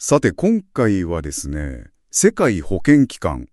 さて今回はですね、世界保健機関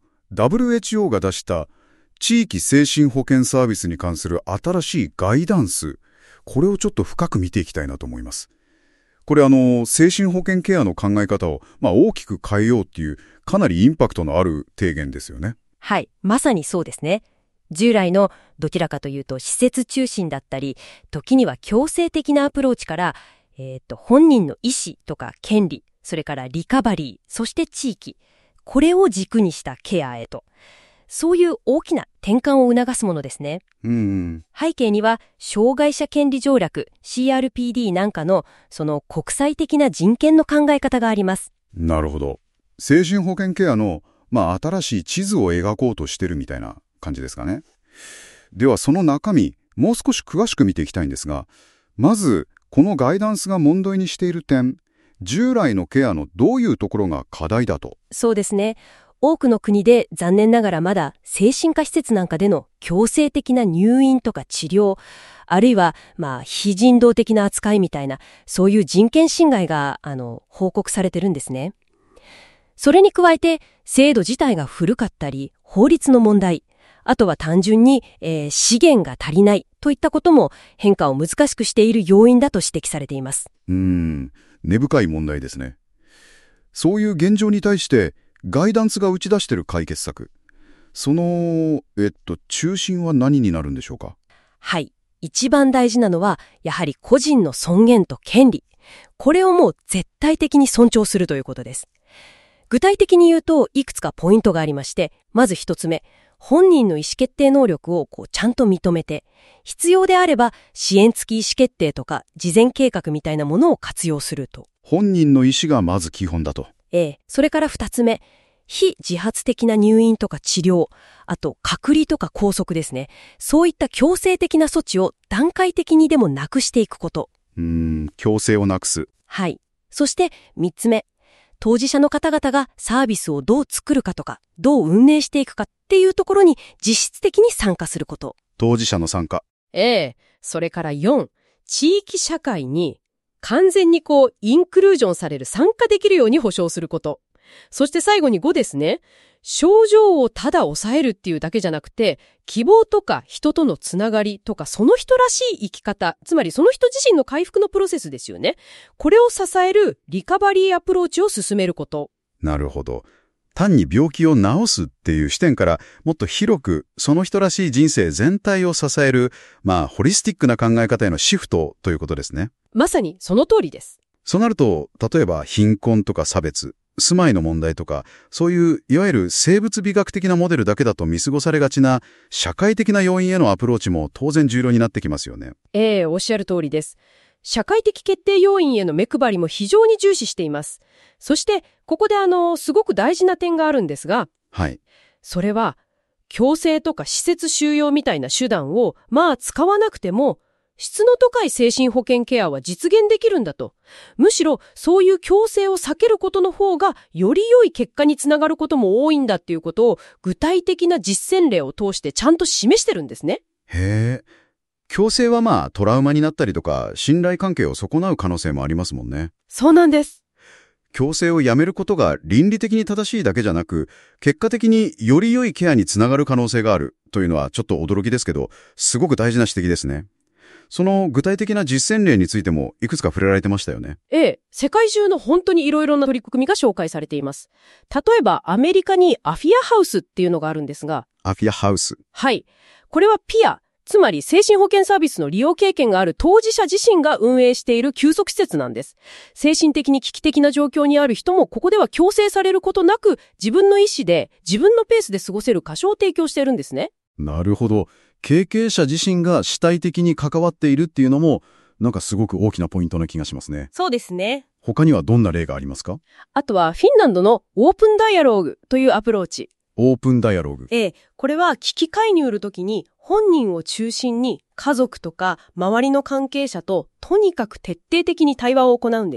WHO が出した地域精神保健サービスに関する新しいガイダンス、これをちょっと深く見ていきたいなと思います。これ精神保健ケアの考え方を、大きく変えようっていうかなりインパクトのある提言ですよね。 はい、まさにそうですね。従来のどちらかというと施設中心だったり、時には強制的なアプローチから、本人の意思とか権利、それからリカバリー、そして地域、これを軸にしたケアへと。そういう大きな転換を促すものですね。背景には障害者権利条約 CRPD なんかのその国際的な人権の考え方があります。 なるほど。精神保健ケアの、新しい地図を描こうとしてるみたいな感じですかね。ではその中身、もう少し詳しく見ていきたいんですが、まずこのガイダンスが問題にしている点、従来のケアのどういうところが課題だと。 そうですね。多くの国で残念ながらまだ精神科施設なんかでの強制的な入院とか治療、あるいは非人道的な扱いみたいな、そういう人権侵害が報告されてるんですね。それに加えて制度自体が古かったり、法律の問題、あとは単純に、資源が足りないといったことも変化を難しくしている要因だと指摘されています。 根深い問題ですね。そういう現状に対してガイダンスが打ち出している解決策、その、中心は何になるんでしょうか？ はい。一番大事なのは、やはり個人の尊厳と権利。これをもう絶対的に尊重するということです。具体的に言うと、いくつかポイントがありまして、まず一つ目、本人の意思決定能力をちゃんと認めて、必要であれば支援付き意思決定とか事前計画みたいなものを活用すると。 本人の意思がまず基本だと。 それから二つ目、非自発的な入院とか治療、あと隔離とか拘束ですね。そういった強制的な措置を段階的にでもなくしていくこと。 強制をなくす。 はい。そして三つ目、当事者の方々がサービスをどう作るかとか、どう運営していくかっていうところに実質的に参加すること。 当事者の参加。 それから4、地域社会に完全にインクルージョンされる、参加できるように保障すること。そして最後に5ですね。症状をただ抑えるっていうだけじゃなくて、希望とか人とのつながりとか、その人らしい生き方、つまりその人自身の回復のプロセスですよね。これを支えるリカバリーアプローチを進めること。 なるほど。単に病気を治すっていう視点から、もっと広くその人らしい人生全体を支える、ホリスティックな考え方へのシフトということですね。 まさにその通りです。 そうなると、例えば貧困とか差別、住まいの問題とか、そういういわゆる生物美学的なモデルだけだと見過ごされがちな社会的な要因へのアプローチも当然重要になってきますよね。 おっしゃる通りです。社会的決定要因への目配りも非常に重視しています。そしてここですごく大事な点があるんですが、 はい。 それは強制とか施設収容みたいな手段を使わなくても質の高い精神保健ケアは実現できるんだと。むしろそういう強制を避けることの方がより良い結果につながることも多いんだっていうことを具体的な実践例を通してちゃんと示してるんですね。 へえ。強制はトラウマになったりとか信頼関係を損なう可能性もありますもんね。 そうなんです。 強制をやめることが倫理的に正しいだけじゃなく、結果的により良いケアにつながる可能性があるというのはちょっと驚きですけど、すごく大事な指摘ですね。その具体的な実践例についてもいくつか触れられてましたよね。 世界中の本当にいろいろな取り組みが紹介されています。例えばアメリカにアフィアハウスっていうのがあるんですが。 アフィアハウス。 はい。これはピア、つまり精神保健サービスの利用経験がある当事者自身が運営している休息施設なんです。精神的に危機的な状況にある人もここでは強制されることなく自分の意思で自分のペースで過ごせる場所を提供しているんですね。 なるほど。経験者自身が主体的に関わっているっていうのもなんかすごく大きなポイントな気がしますね。 そうですね。 他にはどんな例がありますか？ あとはフィンランドのオープンダイアローグというアプローチ。 オープンダイアローグ。 これは危機介入の時に本人を中心に家族とか周りの関係者ととにかく徹底的に対話を行うんです。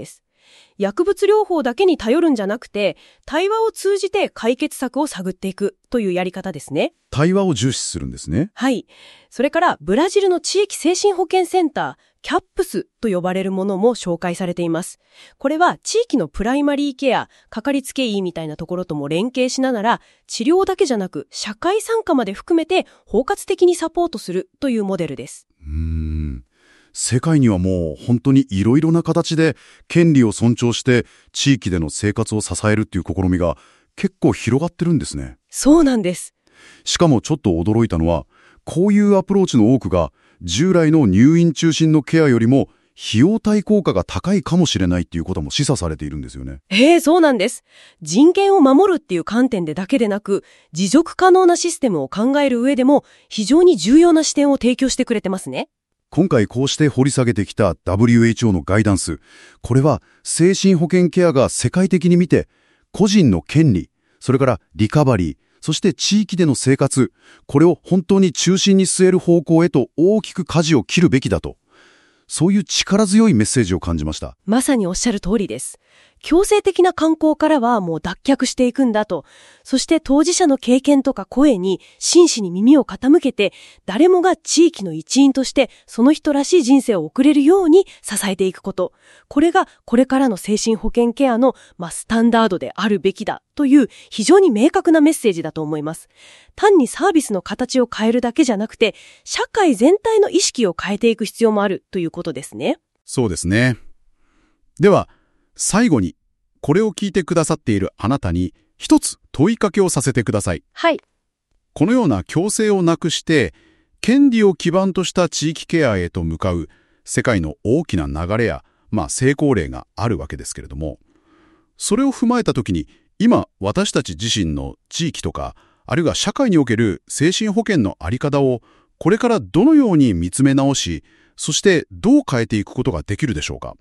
薬物療法だけに頼るんじゃなくて、対話を通じて解決策を探っていくというやり方ですね。 対話を重視するんですね。 はい。それからブラジルの地域精神保健センター、キャップスと呼ばれるものも紹介されています。これは地域のプライマリーケア、かかりつけ医みたいなところとも連携しながら、治療だけじゃなく社会参加まで含めて包括的にサポートするというモデルです。 世界にはもう本当にいろいろな形で権利を尊重して地域での生活を支えるっていう試みが結構広がってるんですね。 そうなんです。 しかもちょっと驚いたのは、こういうアプローチの多くが従来の入院中心のケアよりも費用対効果が高いかもしれないっていうことも示唆されているんですよね。 そうなんです。人権を守るっていう観点でだけでなく、持続可能なシステムを考える上でも非常に重要な視点を提供してくれてますね。 今回こうして掘り下げてきた WHO のガイダンス、これは精神保健ケアが世界的に見て、個人の権利、それからリカバリー、そして地域での生活、これを本当に中心に据える方向へと大きく舵を切るべきだと、そういう力強いメッセージを感じました。 まさにおっしゃる通りです。強制的な慣行からはもう脱却していくんだと。そして当事者の経験とか声に真摯に耳を傾けて、誰もが地域の一員としてその人らしい人生を送れるように支えていくこと。これがこれからの精神保健ケアのスタンダードであるべきだという非常に明確なメッセージだと思います。単にサービスの形を変えるだけじゃなくて、社会全体の意識を変えていく必要もあるということですね。 そうですね。では、最後に、これを聞いてくださっているあなたに、一つ問いかけをさせてください。 はい。 このような強制をなくして、権利を基盤とした地域ケアへと向かう世界の大きな流れや、成功例があるわけですけれども、それを踏まえたときに、今、私たち自身の地域とか、あるいは社会における精神保健のあり方を、これからどのように見つめ直し、そしてどう変えていくことができるでしょうか。